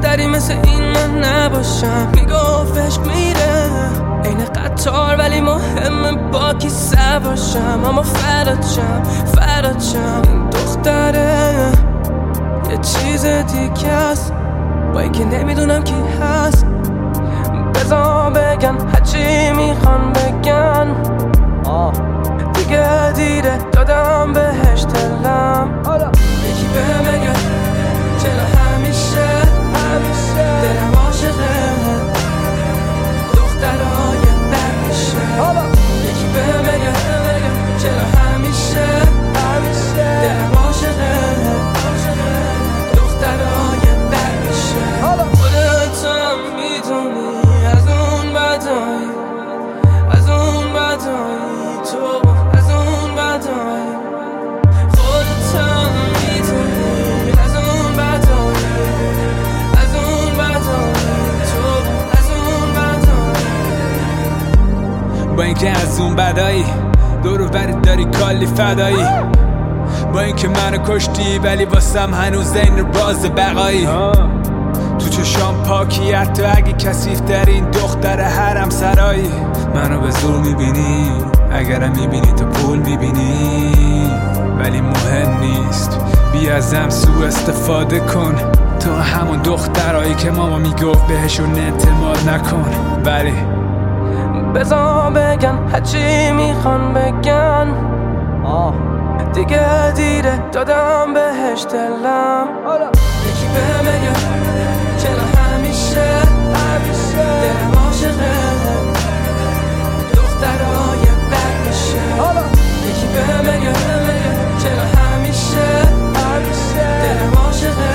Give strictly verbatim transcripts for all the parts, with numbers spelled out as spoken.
دختری مثل این من نباشم. میگفت عشق میره این قطار ولی مهمه با کی سوارشم. اما فراد شم فراد شم این دختره یه چیز دیگه است با اینکه نمیدونم کی هست. بذار بگن هرچی میخوان بگن دیگه دیره دادم بهش دلم. یکی بهم بگه چرا همیشه همیشه دلم عاشقه دخترهای بد میشه. یکی بهم بگه چرا همیشه همیشه دلم عاشقه دخترهای بد میشه. خودت هم میدونی از اون بدایی از اون بدایی تو از اون بدایی. خودت هم میدونی از اون بدایی از اون بدایی تو از اون بدایی. با اینکه از اون بدایی دور و برت داری کلی فدایی. با اینکه منو کشتی ولی واسم هنوز این باز بقایی. تو چشام پاکی حتی اگه کثیف ترین دختر حرم سرایی. منو به زور میبینی اگرم میبینی تو پول میبینی ولی مهم نیست بیا ازم سو استفاده کن. تو همون دخترایی که ماما میگفت بهشون اعتماد نکن. ولی بذار بگن هرچی میخوان بگن دیگه دیره دادم بهش دلم. یکی بهم بگه چرا همیشه همیشه دلم عاشقه دخترهای بد میشه. یکی بهم بگه چرا همیشه همیشه دلم عاشقه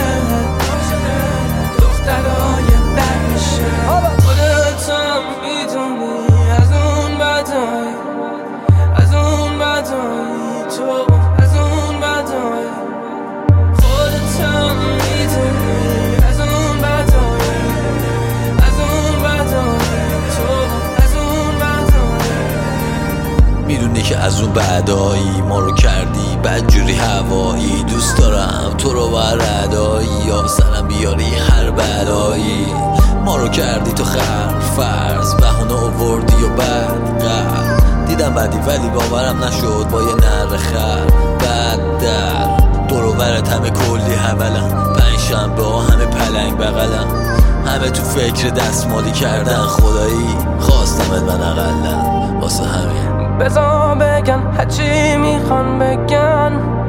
دخترهای بد میشه. خودت هم میدونی از اون بدایی از اون بدایی تو از اون بدایی. خودت هم میدونی از اون بدایی از اون بدایی تو از اون بدایی. میدونی که از اون بعدایی ما رو کردی بدجوری هوایی. دوست دارم تو رو بردایی یا سرم بیاری هر بلایی. ما رو کردی تو خر فرض بهونه آوردی و بعد قرد دیدم بدی ولی باورم نشد با یه نر خر بعد در دور و برت همه کلی حولم. پنج شنبه ها همه پلنگ بغلم همه تو فکر دستمالی کردن. خدایی خواستمت من اقلم واسه همین بذار بگن هرچی میخوان بگن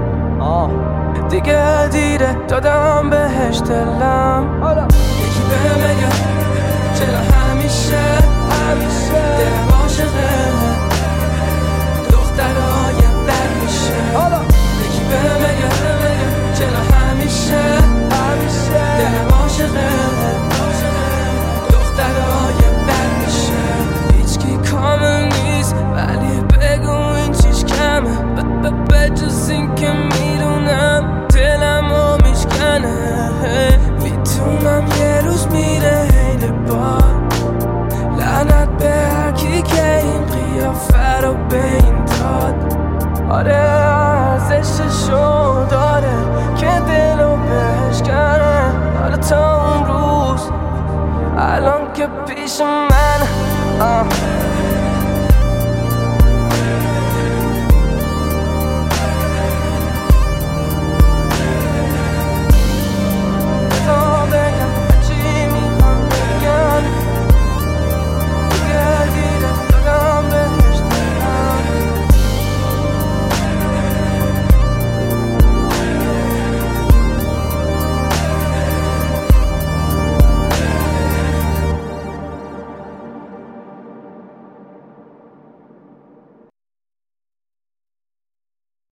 دیگه دیره دادم بهش دلم. یکی بهم بگه چرا همیشه همیشه دلم عاشقه دخترهای بد میشه. یکی بهم بگه چرا همیشه همیشه دلم عاشقه دخترهای بد میشه. هیچکی کامل نیست ولی بگو این چیش کمه بجز این که میدونم دلمو میشکنه. میتونم یه روز میره این بار لعنت به هرکی که این قیافه رو به این داد. آره ارزششو داره که دلو بهش کنه. آره تا اون روز الان که پیش من